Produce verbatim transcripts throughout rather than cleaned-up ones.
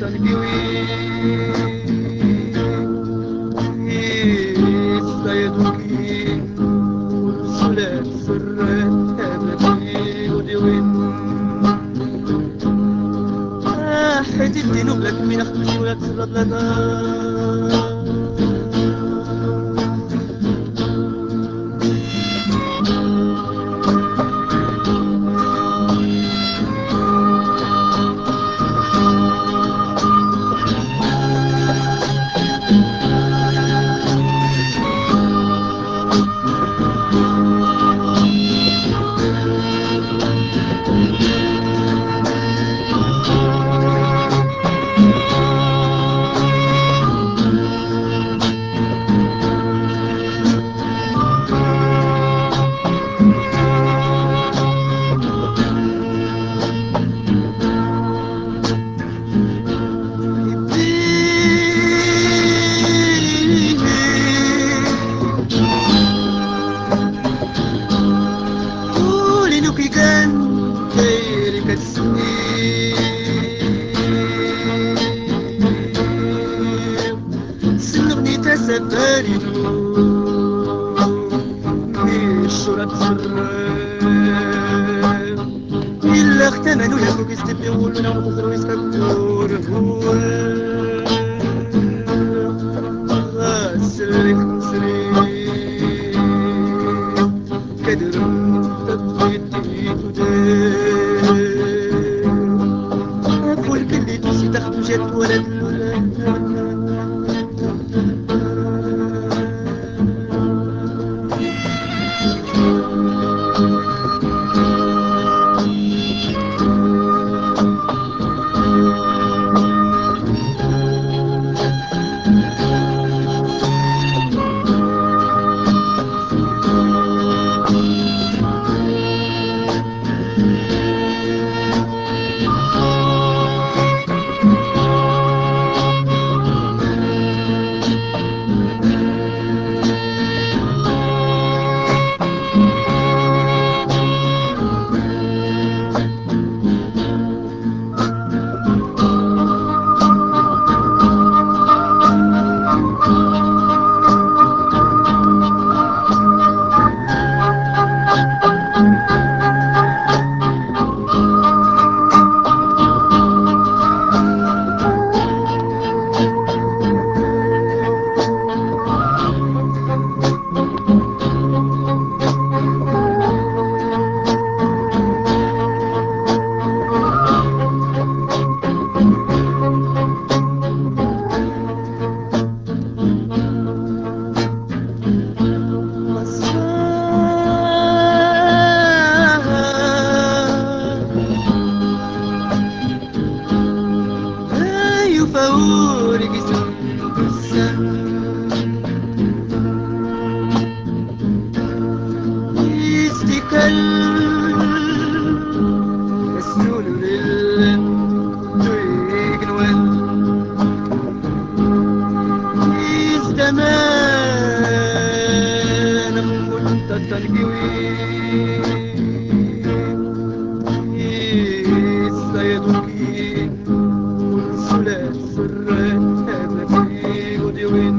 تنقوي الصيدوكي والسلام سرات هبتي وديوين حيت الدينوب لك من أخبشي ولا تسرد لك قولي لو كي كان دايري كتسني سنغني تسفاري الشرب سراب إلا اختمنوا ياكو كيستبي ولونا مخزرو يسكبتور غاسري خسري كدرم تطفيتي تدير أقول كل تسي تخت جد ولد فورك سنبسم يستكل السول للن دويق نوان يزدمان خلطة تنقوي الصيدوكي والسلام سرات هبتي وديوين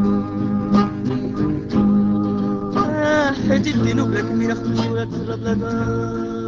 حيت الدينوب لك من أخبشي ولا تسرب لك